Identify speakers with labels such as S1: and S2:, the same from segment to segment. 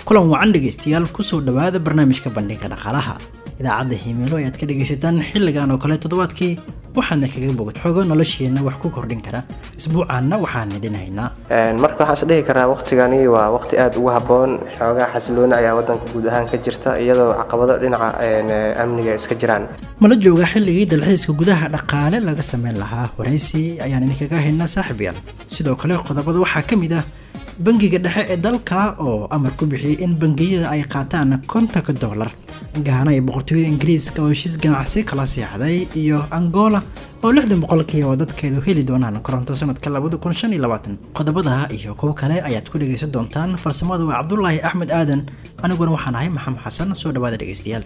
S1: kulan wacan dhegeystayaal kusoo dhawaada barnaamijka bandhiga dhaqaalaha idaacadda himilo ayaad ka dhegeysataan xilligan oo kale toddobaadkii waxaadna kaga bogod xogo nolosheena wax ku kordhin kara isbuucaanna waxaan idin haynaa
S2: marka waxaan isdhihi karaa waqtigani waa waqti aad ugu habboon xoogaa xasilooni ayaa waddanka guud ahaan ka jirta iyadoo caqabado dhinaca amniga iska jiraan
S1: mala jooga xilligii dalxiiska gudaha dhaqaale laga sameyn lahaa waraysi ayaan idinkaga haynaa saaxiibayaal sidoo kale qodobada waxaa ka mid ah bangiga dhexe ee dalka oo amar ku bixiyey in bangiyada ay qaataan $50 gaana ee boqortooyada ingiriiska oo heshiis ganacsi kala seexday iyo Angola oo 60% oo dadkeedu heli doonaan koronto sanadka 2025 qodobada iyo kuwa kale ayaad ku dhageysan doontaan farsamada waa Cabdullaahi Axmed Aadan aniguna waxaan ahay Maxamed Xasan soo dhawaada dhageystayaal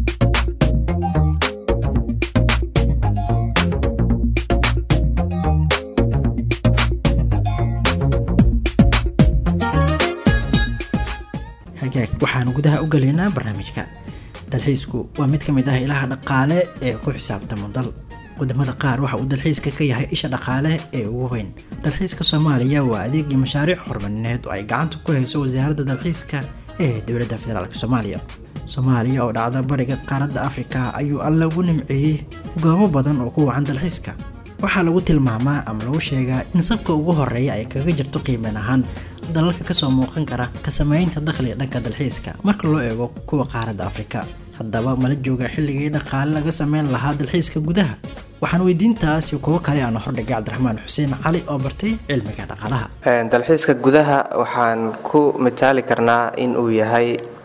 S1: waxaan gudaha u galeynaa barnaamijka dalxiisku waa mid ka mid ah ilaha dhaqaale ee ku xisaabtama dal wadamada qaar waxa uu dalxiiska ka yahay isha dhaqaale ee ugu weyn dalxiiska Soomaaliya waa adeeg iyo mashaariic horumarineed oo ay gacanta ku hayso wasaaradda dalxiiska ee dowladda federaalka Soomaaliya oo dhacda bariga qaaradda Afrika ayuu alla ugu nimceeyay goobo badan oo ku wacan dalxiiska waxaa lagu tilmaamaa ama lagu sheegaa in safka ugu horeeya ay kaga jirto qiimeyn ahaan dalalka ka soo muuqan kara ka sameynta dakhliga dhanka dalxiiska marka loo eego kuwa qaaradda Afrika haddaba mala jooga xilligii dhaqaale laga sameyn lahaa dalxiiska gudaha waxaan weydiintaas iyo kuwa kale aan hordhigay Cabdiraxmaan Xuseen Cali oo bartay cilmiga dhaqaalaha
S2: dalxiiska gudaha waxaan ku mitaali karnaa in uu yahay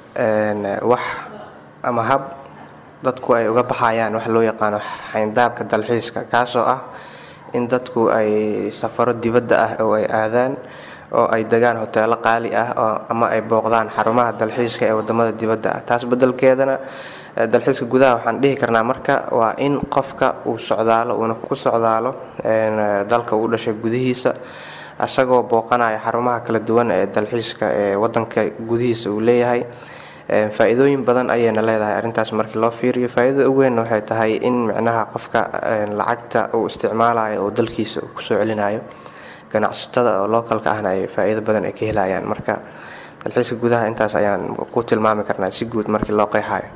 S2: wax ama hab dadku ay uga baxayaan wax loo yaqaan xayndaabka dalxiiska kaasoo ah in dadku ay safaro dibadda ah oo ay aadaan oo ay degaan hoteelo qaali ah ama ay booqdaan xarumaha dalxiiska ee wadamada dibadda ah taas bedelkeedana dalxiiska gudaha waxaan dhihi karnaa marka waa in qofka uu socdaalo uuna ku socdaalo dalka uu dhashay gudihiisa asagoo booqanaya xarumaha kala duwan ee dalxiiska ee wadanka gudihiisa uu leeyahay faa'iidooyin badan ayayna leedahay arrintaas markii loo fiiriyo faa'iidada ugu weyn waxay tahay in macnaha qofka lacagta uu isticmaalayo oo dalkiisa uu kusoo celinayo ganacsatada oo localka ahna ay faa'iido badan ay ka helayaan marka dalxiiska gudaha intaas ayaan ku tilmaami karnaa si guud markii loo qeexayo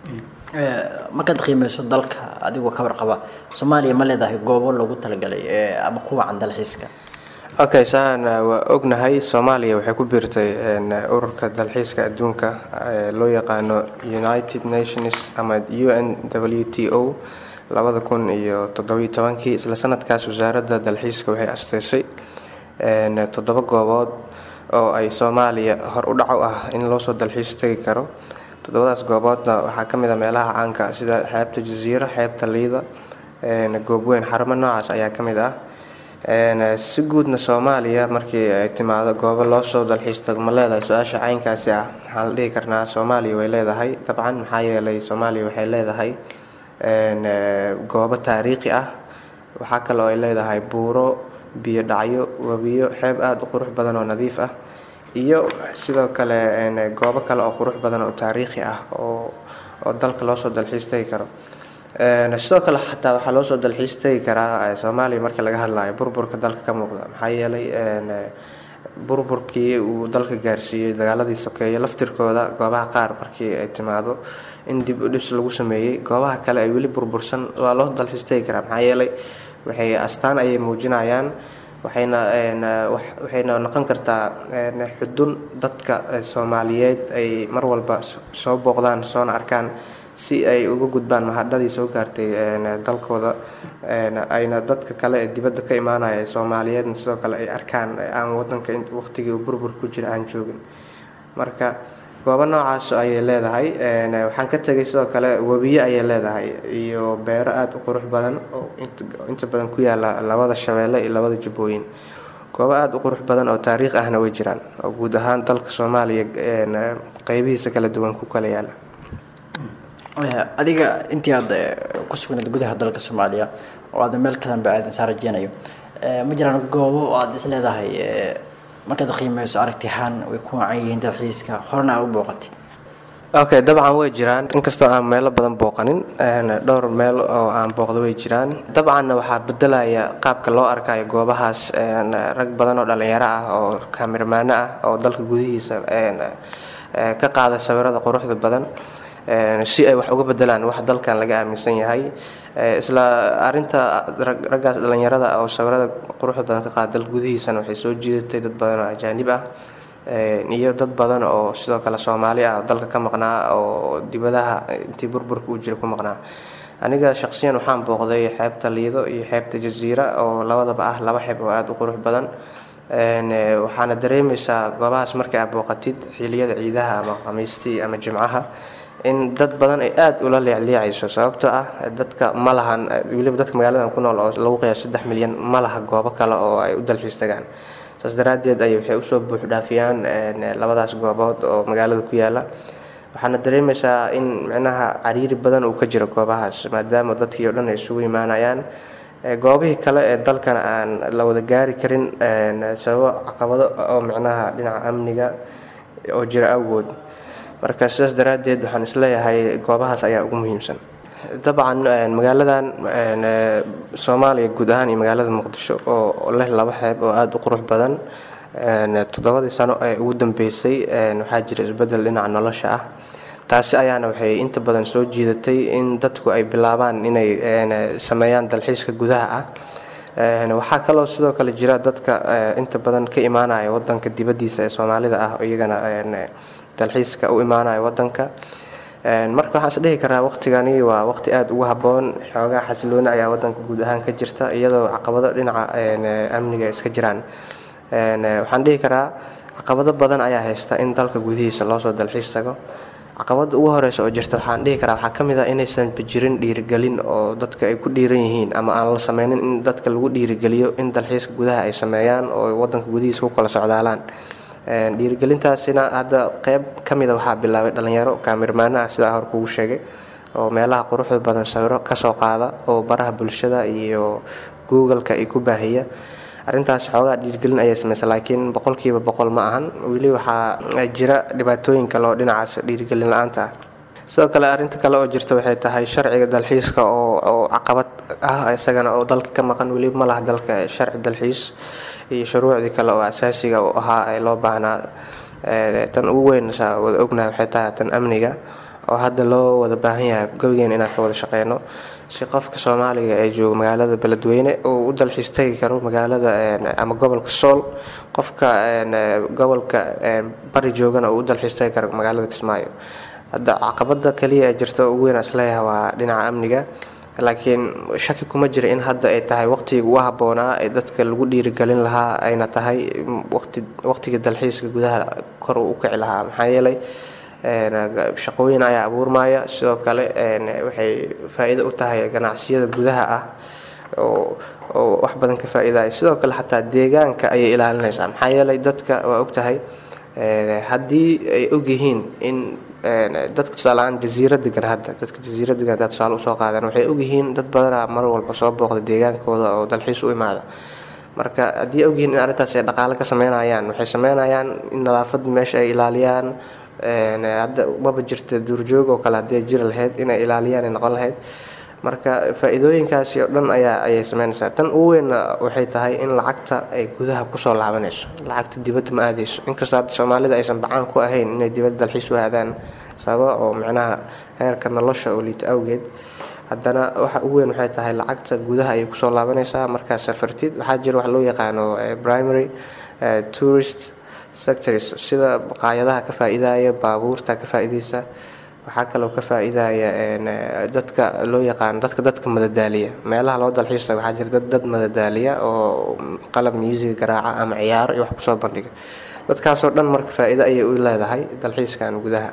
S3: markaad qiimeyso dalka adigoo ka warqaba Soomaaliya ma leedahay goobo lagu talagalay ama kuwa can dalxiiska
S2: okay saan waa ognahay Soomaaliya waxay ku biirtay ururka dalxiiska adduunka loo yaqaano United Nations ama UNWTO 2017 isla sanadkaas wasaaradda dalxiiska waxay asteysay 7 goobood oo ay Soomaaliya hor u dhaco ah in loo soo dalxiis tagi karo 7daas gooboodna waxaa ka mid ah meelaha caanka sida xeebta Jasiira xeebta Liida goob weyn xarumo noocaas ayaa ka mid ah si guudna Soomaaliya markii ay timaado goobo loo soo dalxiis tago ma leedahay su'aasha caynkaasi ah waxaan la dhihi karnaa Soomaaliya way leedahay dabcan maxaa yeelay Soomaaliya waxay leedahay goobo taariikhi ah waxaa kale oo ay leedahay buuro biyo dhacyo wabiyo xeeb aad u qurux badan oo nadiif ah iyo sidoo kale goobo kale oo qurux badan oo taariikhi ah oo dalka loo soo dalxiis tagi karo sidoo kale xataa waxaa loo soo dalxiis tagi karaa Soomaaliya marka laga hadlayo burburka dalka ka muuqda maxaa yeelay burburkii uu dalka gaarsiiyay dagaaladii sokeeye laftirkooda goobaha qaar markii ay timaado in dib u dhis lagu sameeyay goobaha kale ay weli burbursan waa loo dalxiis tagi karaa maxaa yeelay waxay astaan ay muujinayaan waxayna noqon kartaa xudun dadka Soomaaliyeed ay mar walba soo booqdaan soona arkaan si ay uga gudbaan mahadadii soo gaartay dalkooda ayna dadka kale ee dibadda ka imaanaya ee Soomaaliyeed sidoo kale ay arkaan aan wadanka waqtigii uu burbur ku jira aan joogin marka goobo noocaas ayay leedahay waxaan ka tagay sidoo kale wabiyo ayay leedahay iyo beero aad u qurux badan oo inta badan ku yaala labada Shabeelle iyo labada Jubbooyin goobo aad u qurux badan oo taariikh ahna way jiraan oo guud ahaan dalka Soomaaliya qaybihiisa kala duwan ku kala yaala
S3: adiga intii aad ku sugnayd gudaha dalka Soomaaliya oo aad meel kale baadan saarajeenayo ma jiraan goobo oo aad is leedahay markaad qiimeyso aragtihan way ku wacan dalxiiska horna u booqatay
S2: okay dabcan way jiraan inkastoo aan meelo badan booqanin dhowr meel oo aan booqdo way jiraan dabcan waxa bedelaya qaabka loo arkayo goobahaas rag badan oo dhalinyaro ah oo kaamiramaan ah oo dalka gudihiisa ka qaada sawirada quruxda badan si ay wax uga bedelaan wax dalkan laga aaminsan yahay. Isla arinta raggaas dhalinyarada oo sawirada quruxda badan ka qaada dal gudihiisana waxay soo jiidatay dad badan oo ajaanib ah iyo dad badan oo sidoo kale Soomaali ah oo dalka ka maqnaa oo dibadaha intii burburka u jiray ku maqnaa. Aniga shakhsiyan waxaan booqday xeebta Liido iyo xeebta Jasiira oo labadaba ah laba xeeb oo aad u qurux badan. Waxaana dareemaysaa goobahaas markay aad booqatid xilliyada ciidaha ama khamiistii ama jimcaha in dad badan ay aad ula leecleecayso sababtoo ah dadka ma lahan waliba dadka magaaladan ku nool oo lagu qiyaas 3 milyan ma laha goobo kale oo ay u dalxiis tagaan. Saas daraadeed ay waxay u soo buux dhaafiyaan labadaas goobood oo magaalada ku yaala. Waxaana dareemaysaa in macnaha cariiri badan uu ka jiro goobahaas maadaama dadkii oo dhan ay isugu imaanayaan. Goobihii kale ee dalkan aan la wada gaari karin sababo caqabado oo macnaha dhinaca amniga oo jira awgood. Marka sidaas daraadeed waxaan isleeyahay goobahaas ayaa ugu muhiimsan. Dabcan magaaladan Soomaaliya guud ahaan iyo magaalada Muqdisho oo leh laba xeeb oo aad u qurux badan 7 sano ee ugu dambeysay waxaa jira isbedel dhinaca nolosha ah. Taasi ayaana waxay inta badan soo jiidatay in dadku ay bilaabaan inay sameeyaan dalxiiska gudaha ah. Waxaa kaloo sidoo kale jira dadka inta badan ka imaanaya wadanka dibadiisa ee Soomaalida ah oo iyagana dalxiiska u imaanaya wadanka. Marka waxaan dhihi karaa waqtigani waa waqti aad ugu haboon xoogaa xasilooni ayaa wadanka guud ahaan ka jirta iyadoo caqabado dhinaca amniga iska jiraan. Waxaan dhihi karaa caqabado badan ayaa haysta in dalka gudihiisa loo soo dalxiis tago. Caqabada ugu horeysa oo jirta waxaan dhihi karaa waxaa kamid ah inaysan jirin dhiirigelin oo dadka ay ku dhiiran yihiin ama aan la sameynin in dadka lagu dhiirigeliyo in dalxiiska gudaha ay sameeyaan oo wadanka gudihiisa ku kala socdaalaan. Dhiirigelintaasina hadda qayb kamid ah waxaa bilaabay dhalinyaro kaamiramaan ah sida hor kugu sheegay oo meelaha quruxda badan sawiro ka soo qaada oo baraha bulshada iyo Google-ka ay ku baahiya. Arintaas xoogaa dhiirigelin ayay sameysay laakiin 100% ma ahan wali waxaa jira dhibaatooyin kale oo dhinacaas dhiirigelin la'aanta ah. Sidoo kale arinta kale oo jirta waxay tahay sharciga dalxiiska oo caqabad ah isagana oo dalka ka maqan wali ma laha dalka sharci dalxiis iyo shuruucdi kale oo asaasiga u ahaa ay loo baahnaa. Tan ugu weyn wada ognahay waxay tahay tan amniga oo hadda loo wada baahan yahay gobogeen inaan ka wada shaqeyno si qofka Soomaaliga ee jooga magaalada Beledweyne oo u dalxiis tagi karo magaalada ama gobolka Sool qofka gobolka bari joogana oo u dalxiis tagi karo magaalada Kismaayo. Hadda caqabada kaliya ee jirta ugu weyn asleeyahay waa dhinaca amniga laakiin shaki kuma jira in hadda ay tahay waqtiga ugu haboonaa ee dadka lagu dhiirigelin lahaa ayna tahay waqtiga dalxiiska gudaha kor u kici lahaa maxaa yeelay shaqooyin ayaa abuurmaya sidoo kale waxay faa'iido u tahay ganacsiyada gudaha ah oo wax badan ka faa'iiday sidoo kale xataa deegaanka ay ilaalinaysaa maxaa yeelay dadka waa og tahay haddii ay og yihiin in dadka tusaaleaan jasiirada degan hadda dadka jasiirada degan dad tusaale usoo qaadaan waxay og yihiin dad badan mar walba soo booqda deegaankooda oo dalxiis u imaada. Marka haddii og yihiin in arrintaas ay dhaqaale ka sameynayaan waxay sameynayaan in nadaafadda meesha ay ilaaliyaan. Hadda maba jirta duurjoog oo kale haddii jiri lahayd inay ilaaliyaan ay noqon lahayd. Marka faa'iidooyinkaasi oo dhan ayay sameynaysaa. Tan ugu weyn waxay tahay in lacagta ay gudaha ku soo laabanayso lacagta dibadda ma aadayso inkastoo hadda Soomaalida aysan bacaan ku ahayn inay dibadda dalxiis u aadaan sababo oo macnaha heerka nolosha oo liita awgeed haddana waxa ugu weyn waxay tahay lacagta gudaha ay ku soo laabanaysaa marka safartid waxaa jira wax loo yaqaano primary tourist sectors sida qaayadaha ka faa'iidaya baabuurta ka faa'iideysa waxaa kaloo ka faa'iidaya dadka loo yaqaan dadka madadaaliya meelaha loo dalxiis tago waxaa jira dad madadaaliya oo qalab music garaaca ama ciyaar iyo wax ku soo bandhiga dadkaas oo dhan marka faa'iido ayay u leedahay dalxiiskan gudaha.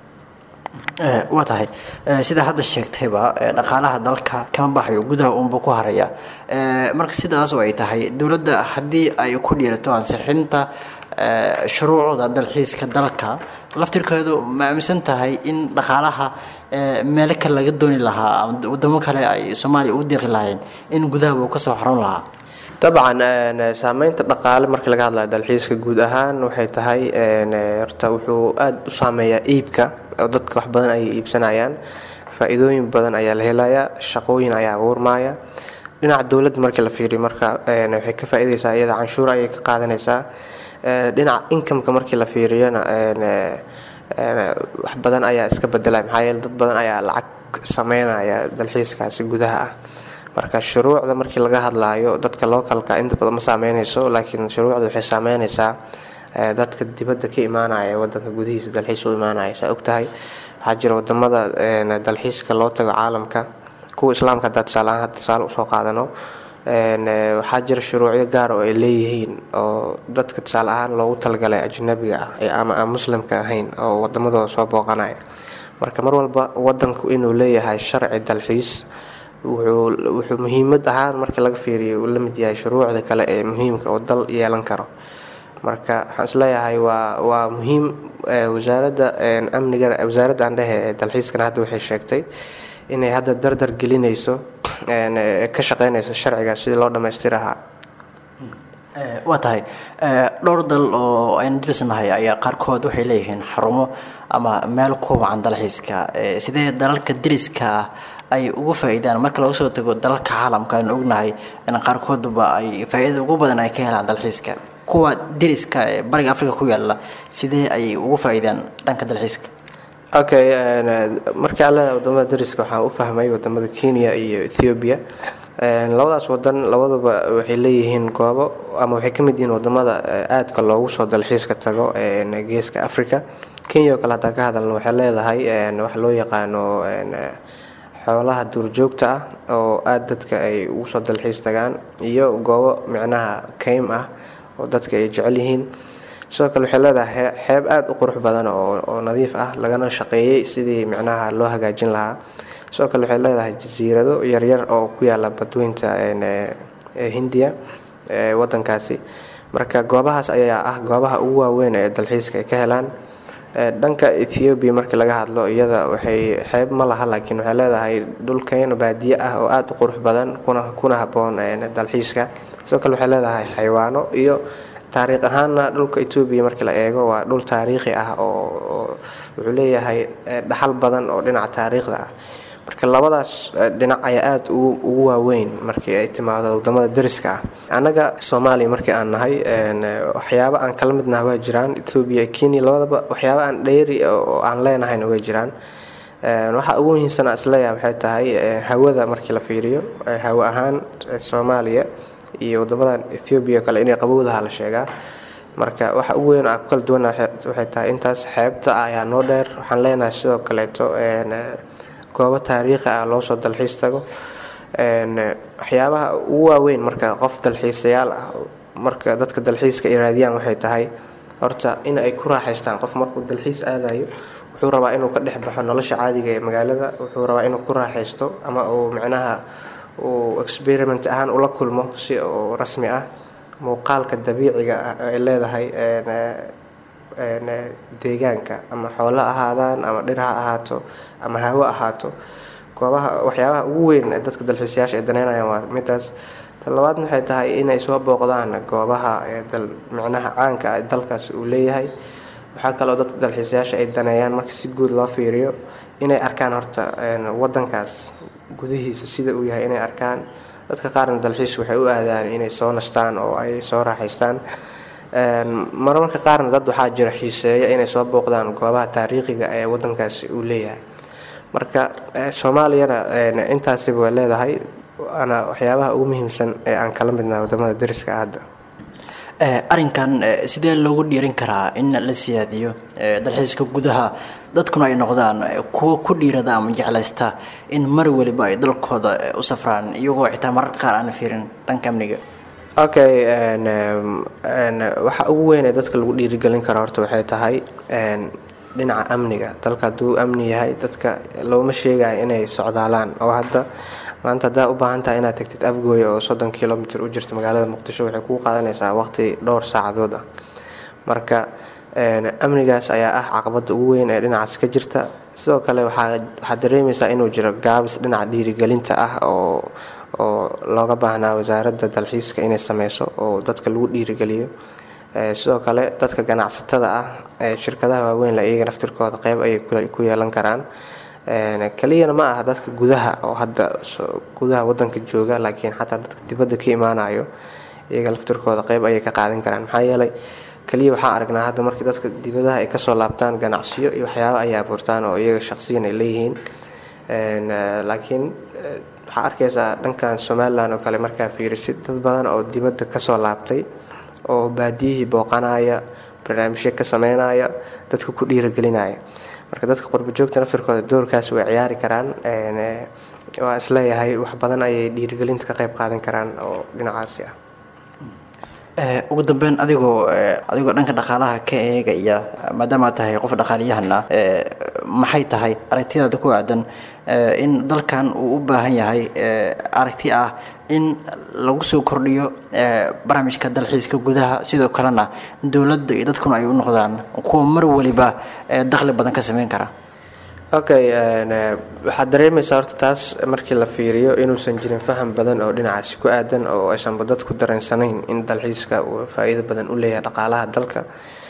S3: waa tahay sida hadda sheegtayba dhaqaalaha dalka kama baxayo gudaha uunba ku haraya marka sidaas oo ay tahay dowladda haddii ay ku dhiirato ansixinta shuruucda dalxiiska dalka laftirkeedu ma aaminsan tahay in dhaqaalaha meel kale laga dooni lahaa wadamo kale ay Soomaaliya u deeqi lahayn in gudaha uu ka soo xaroon lahaa.
S2: طبعا saameynta dhaqaale marka laga hadlayo dalxiiska guud ahaan waxay tahay horta wuxuu aad u saameeyaa iibka oo dadka wax badan ay iibsanayaan faa'iidooyin badan ayaa la helayaa shaqooyin ayaa abuurmaya dhinaca dawladda marka la fiiriyo marka waxay ka faa'iideysaa iyada canshuur ay ka qaadanaysaa dhinaca income-ka markii la fiiriyana wax badan ayaa iska bedelay, maxaa yeele dad badan ayaa lacag sameynaya dalxiiskaasi gudaha ah. marka shuruucda markii laga hadlaayo dadka localka inta badan ma saameynayso, laakiin shuruucda waxay saameynaysaa dadka dibadda ka imaanaya wadanka gudihiisa dalxiis u imaanaya. saa ogtahay waxaa jira wadamada dalxiiska loo tago caalamka, kuwa islaamka hadda tusaale usoo qaadano, waxaa jira shuruucyo gaar oo ay leeyihiin oo dadka tusaale ahaan loogu talagalay ajnabiga ah ama aan muslimka ahayn oo wadamadooda soo booqanaya. marka mar walba wadanku inuu leeyahay sharci dalxiis wuxuu muhiimad ahaan marka laga fiiriyo uu la mid yahay shuruucda kale ee muhiimka oo dal yeelan karo. marka waxaan isleeyahay waa muhiim. wasaaradda amniga, wasaaradda andhehe ee dalxiiskana hadda waxay sheegtay inay hadda dardar gelinayso ka shaqeynayso sharciga sidii loo dhammaystirahaa.
S3: waa tahay dhowr dal oo aynu dirsanahay ayaa qaarkood waxay leeyihiin xarumo ama meel ku wacan dalxiiska. sidee dalalka deriska ay ugu faa'iidaan marka laga soo tago dalalka caalamka? aynu ognahay in qaarkoodba ay faa'iido ugu badan ay ka helaan dalxiiska. kuwa deriska ee bariga afrika ku yaala sidee ay ugu faa'iidaan dhanka dalxiiska?
S2: okay, markii alle wadamada deriska waxaan u fahmay wadamada Kenya iyo Ethiopia. labadaas wadan labadaba waxay leeyihiin goobo ama waxay ka mid yihiin wadamada aadka loogu soo dalxiiska tago geeska Afrika. Kenya oo kale hadda ka hadalna waxay leedahay wax loo yaqaano xoolaha duurjoogta ah oo aad dadka ay ugu soo dalxiis tagaan, iyo goobo micnaha kaym ah oo dadka ay jecel yihiin. sidoo kale waxay leedahay xeeb aad u qurux badan oo nadiif ah lagana shaqeeyay sidii micnaha loo hagaajin lahaa. sidoo kale waxay leedahay jasiirado yaryar oo ku yaala badweynta Hindiya wadankaasi. marka goobahaas ayaa ah goobaha ugu waaweyn ee dalxiiska ay ka helaan. dhanka Ethiopia markii laga hadlo iyada waxay xeeb ma laha, laakiin waxay leedahay dhulkeen baadiye ah oo aad u qurux badan kuna haboon dalxiiska. sidoo kale waxay leedahay xayawaano iyo taariikh ahaanna dhulka Ethiopia markii la eego waa dhul taariikhi ah oo wuxuu leeyahay dhaxal badan oo dhinaca taariikhda ah. marka labadaas dhinac ayaa aad ugu waaweyn markii ay timaado wadamada deriska ah. anaga Soomaaliya markii aan nahay waxyaabo aan kala midnahay waa jiraan. Ethiopia iyo Kenya labadaba waxyaabo aan dheeri oo aan leenahayna way jiraan. waxa ugu muhiimsan isleeyahay waxay tahay hawada markii la fiiriyo hawo ahaan Soomaaliya iyo wadamadan Ethiopia kale inay qabowdaha la sheegaa. marka waxa ugu weyn aan kala duwan waxay tahay intaas xeebta ayaa noo dheer. waxaan leenahay sidoo kaleeto goobo taariikhi ah loo soo dalxiis tago. waxyaabaha ugu waaweyn marka qof dalxiisayaal ah marka dadka dalxiiska ay raadiyaan waxay tahay horta in ay ku raaxaystaan. qof markuu dalxiis aadayo wuxuu rabaa inuu ka dhex baxo nolosha caadiga ee magaalada, wuxuu rabaa inuu ku raaxaysto ama uu micnaha uu experiment ahaan ula kulmo si oo rasmi ah muuqaalka dabiiciga ah ay leedahay deegaanka, ama xoolo ahaadaan ama dhir ha ahaato ama hawo ahaato. goobaha waxyaabaha ugu weyn ee dadka dalxiisayaasha ay daneynayaan waa midaas. tan labaadna waxay tahay inay soo booqdaan goobaha micnaha caanka ah dalkaas uu leeyahay. waxaa kaloo dadka dalxiisayaasha ay daneeyaan marka si guud loo fiiriyo inay arkaan horta wadankaas gudihiisa sida uu yahay inay arkaan. dadka qaarna dalxiis waxay u aadaan inay soo nastaan oo ay soo raaxaystaan. marmarka qaarna dad waxaa jira xiiseeya inay soo booqdaan goobaha taariikhiga ee wadankaasi uu leeyahay. marka Soomaaliyana intaasiba way leedahay. ana waxyaabaha ugu muhiimsan ee aan kala midnahay wadamada deriska hadda.
S3: arrinkan sidee loogu dhiirin karaa in la siyaadiyo dalxiiska gudaha, dadkuna ay noqdaan kuwa ku dhiirada ama jeclaysta in mar waliba ay dalkooda u safraan iyagoo xitaa mararka qaar aan fiirin dhanka amniga?
S2: okay, waxa ugu weyn ee dadka lagu dhiirigelin karo horta waxay tahay dhinaca amniga. dalka hadduu amni yahay dadka looma sheegayo inay socdaalaan. oo hadda maanta haddaa u baahan tahay inaad tagtid Afgooy oo 30 kilomitir u jirta magaalada Muqdisho waxay kuu qaadanaysaa waqti dhowr saacadood ah. marka amnigaas ayaa ah caqabada ugu weyn ee dhinacaas ka jirta. sidoo kale waxaa dareemaysaa inuu jiro gaabis dhinaca dhiirigelinta ah oo looga baahnaa wasaaradda dalxiiska inay sameyso oo dadka lagu dhiirigeliyo. sidoo kale dadka ganacsatada ah ee shirkadaha waaweyn la iyaga naftirkooda qayb ay ku yeelan karaan. kaliyana ma aha dadka gudaha oo hadda gudaha wadanka jooga, laakiin xataa dadka dibadda ka imaanayo iyaga laftirkooda qayb ayay ka qaadan karaan. maxaa yeelay kaliya waxaan aragnaa hadda markii dadka dibadaha ay kasoo laabtaan ganacsiyo iyo waxyaaba ay abuurtaan oo iyaga shaqsiyan ay leeyihiin laakiin waxaa arkaysaa dhankan Somaliland oo kale markaa fiirisid dad badan oo dibadda kasoo laabtay oo baadiyihii booqanaya barnaamijyo ka sameynaya dadka ku dhiirigelinaya marka dadka qurbo joogta naftirkooda doorkaas way ciyaari karaan waa isleeyahay wax badan ayay dhiirigelinta ka qayb qaadan karaan oo dhinacaasi ah
S3: ugu dambeyn adigoo dhanka dhaqaalaha ka eegaya maadaama tahay qof dhaqaaliyahana maxay tahay aragtidaada ku aadan in dalkan uu u baahan yahay aragti ah in lagu soo kordhiyo barnaamijka dalxiiska gudaha sidoo kalena dowladda iyo dadkuna ay u noqdaan kuwa mar waliba dakhli badan ka sameyn kara
S2: okay waxaad dareemaysaa horta taas markii la fiiriyo inuusan jirin faham badan oo dhinacaasi ku aadan oo aysan dadku dareensanayn in dalxiiska uu faa'iido badan u leeyahay dhaqaalaha dalka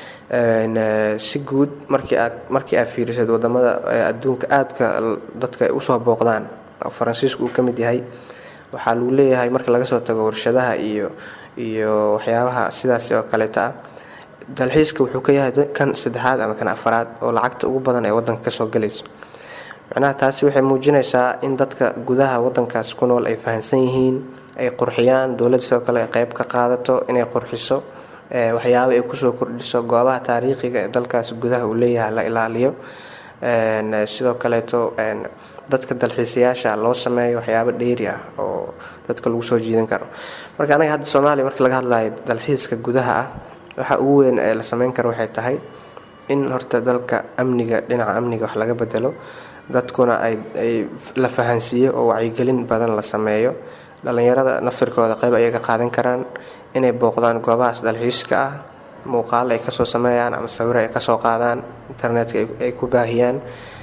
S2: si guud markii aad fiirisid wadamada adduunka aadka dadka ay usoo booqdaan oo Faransiisku uu ka mid yahay waxaa lagu leeyahay marka laga soo tago warshadaha iyo waxyaabaha sidaas oo kaleeta ah dalxiiska wuxuu ka yahay kan saddexaad ama kan afraad oo lacagta ugu badan ee wadanka ka soo galayso macnaha taasi waxay muujinaysaa in dadka gudaha wadankaas ku nool ay fahansan yihiin ay qurxiyaan dowladda sidoo kale ay qayb ka qaadato inay qurxiso waxyaabo ay kusoo kordhiso goobaha taariikhiga ee dalkaas gudaha uu leeyahay la ilaaliyo sidoo kaleeto dadka dalxiisayaasha loo sameeyo waxyaabo dheeri ah oo dadka lagu soo jiidan karo marka anaga hadda Soomaaliya markii laga hadlayo dalxiiska gudaha ah waxa ugu weyn ee la sameyn karo waxay tahay in horta dalka dhinaca amniga wax laga bedelo dadkuna ay la fahansiiyo oo wacyigelin badan la sameeyo dhalinyarada naftirkooda qayb ay ka qaadan karaan inay booqdaan goobahaas dalxiiska ah muuqaal ay kasoo sameeyaan ama sawir ay kasoo qaadaan internetka ay ku baahiyaan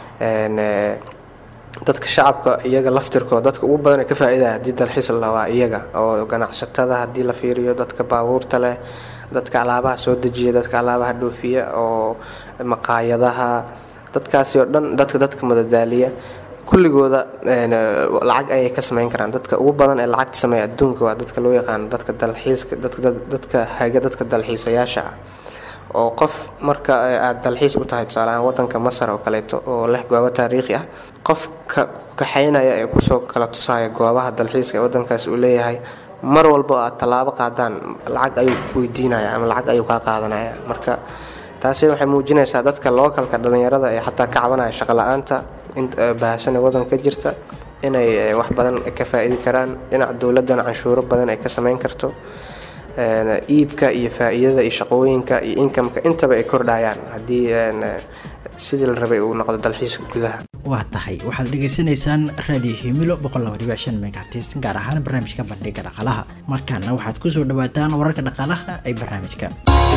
S2: dadka shacabka iyaga laftirkooda dadka ugu badan ee ka faa'iidaya hadii dalxiis la waa iyaga oo ganacsatada hadii la fiiriyo dadka baabuurta leh dadka alaabaha soo dejiya dadka alaabaha dhoofiya oo maqaayadaha dadkaasi oo dhan dadka madadaaliya kulligooda lacag ay ka sameyn karaan dadka ugu badan ee lacagta sameeya adduunka waa dadka loo yaqaan dadka dalxiiska dadka dalxiisayaasha ah oo qof marka aad dalxiis u tahay tusaale ahaan wadanka Masar oo kaleeto oo leh goobo taariikhi ah qofka ka xaynaya ee ku soo kala tusaya goobaha dalxiiska ee wadankaas uu leeyahay mar walba aad talaabo qaadaan lacag ayuu weydiinaya ama lacag ayuu ka qaadanaya marka taasi waxay muujinaysaa dadka localka dhalinyarada ee xataa ka cabanaya shaqo la'aanta baahsan wadanka jirta inay wax badan ka faa'iidi karaan dhinaca dawladana canshuuro badan ay ka sameyn karto iibka iyo faa'iidada iyo shaqooyinka iyo income-ka intaba ay kordhayaan hadii sidii la rabay uu noqdo dalxiiska gudaha
S1: waa tahay waxaad dhageysanaysaan raadiyo himilo 102.5 megahertz gaar ahaan barnaamijka bandhiga dhaqaalaha markaana waxaad ku soo dhawaataan wararka dhaqaalaha ee barnaamijka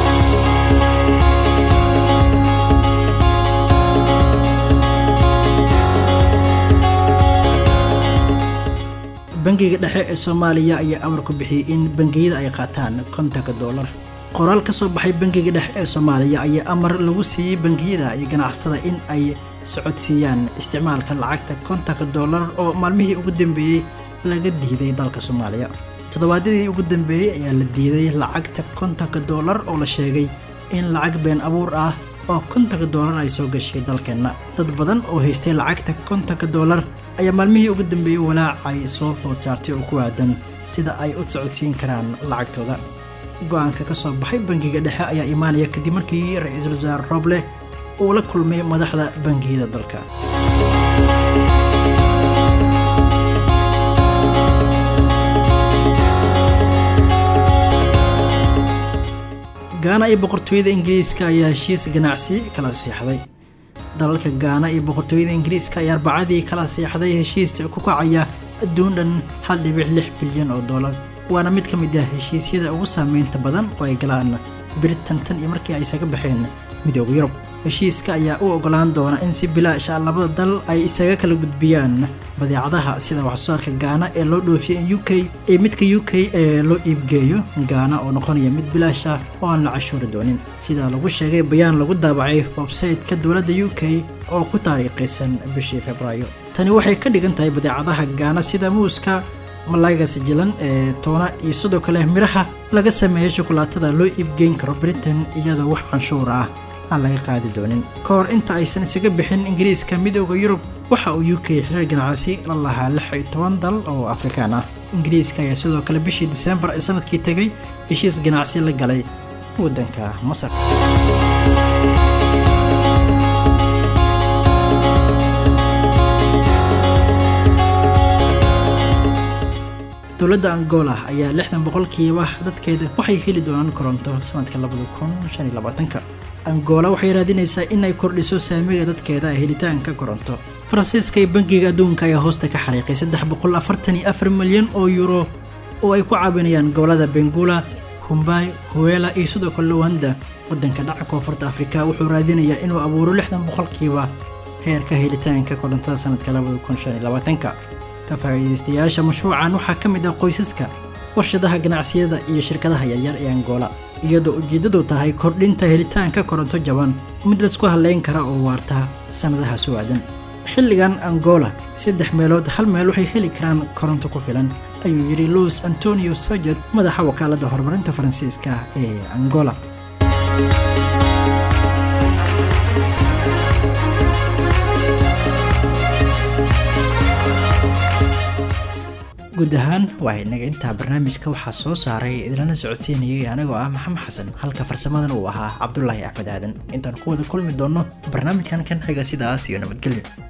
S1: bangiga dhexe ee Soomaaliya ayaa amar ku bixiyay in bangiyada ay qaataan $50 qoraal ka soo baxay bangiga dhexe ee Soomaaliya ayaa amar lagu siiyay bangiyada iyo ganacsatada in ay socodsiiyaan isticmaalka lacagta $50 oo maalmihii ugu dambeeyay laga diiday dalka Soomaaliya toddobaadadii ugu dambeeyay ayaa la diiday lacagta $50 oo la sheegay in lacag been abuur ah oo $50 ay soo gashay dalkeena dad badan oo haystay lacagta $50 ayaa maalmihii ugu dambeeyay walaacay soo food saartay oo ku aadan sida ay u socodsiin karaan lacagtooda go'aanka ka soo baxay bangiga dhexe ayaa imaanaya kadib markii ra'iisul wasaare Roble uu la kulmay madaxda bangiyada dalka Ghana iyo boqortooyada Ingiriiska ayaa heshiis ganacsi kala saxiixday dalalka Ghana iyo boqortooyada Ingiriiska ayaa arbacadii kala saxiixday heshiis ku kacaya adduun dhan $1.6 bilyan waana mid ka mid ah heshiisyada ugu saameynta badan oo ay galaan Britain tan iyo markii ay isaga baxeen midowga Yurub heshiiska ayaa u ogolaan doona in si bilaash ah labada dal ay isaga kala gudbiyaan badeecadaha sida wax soo saarka Ghana ee loo dhoofiyo UK ee midka UK ee loo iibgeeyo Ghana oo noqonaya mid bilaash ah oo aan la cashuur doonin sida lagu sheegay bayaan lagu daabacay website-ka dawladda UK oo ku taariikhaysan bishii Febraayo tani waxay ka dhigan tahay badeecadaha Ghana sida muuska malayga sijilan ee toona iyo sidoo kale miraha laga sameeyay shukulaatada loo iibgeyn karo Britain iyadoo wax canshuur ah aan laga qaadi doonin kahor inta aysan isaga bixin Ingiriiska midowga Yurub waxa uu UK xiriir ganacsi la lahaa 16 dal oo Afrikaan ah Ingiriiska ayaa sidoo kale bishii December ee sanadkii tagay heshiis ganacsi la galay waddanka Masar dowladda Angola ayaa 60% dadkeeda waxay heli doonaan koronto sanadka 2025 Angola waxay raadinaysaa in ay kordhiso saamiga dadkeeda helitaanka koronto Faransiiska iyo Bangiga Adduunka ayaa hoosta ka xariiqay 344 milyan oo euro oo ay ku caawinayaan gobolada Benguela, Humbai, Huela iyo sidoo kale Luanda waddanka dhaca koonfurta Afrika wuxuu raadinayaa inuu abuuro 60% heerka helitaanka korontada sanadka 2025 ka faa'iideystayaasha mashruucan waxaa ka mid ah qoysaska warshadaha ganacsiyada iyo shirkadaha yaryar ee Angola iyadoo ujeedadu tahay kordhinta helitaanka koronto jaban mid la isku haleyn kara oo waarta sanadaha soo aadan xilligan Angola 3 meelood hal meel waxay heli karaan koronto ku filan ayuu yiri Luis Antonio Sajet madaxa wakaaladda horumarinta Faransiiska ee Angola guud ahaan waa inaga inta barnaamijka waxaa soo saaray idilana socodsiinayay anigoo ah Maxamed Xasan halka farsamadan uu ahaa Cabdullaahi Axmed Aadan intaan ku wada kulmi doono barnaamijkan kan xiga sidaas iyo nabadgelyo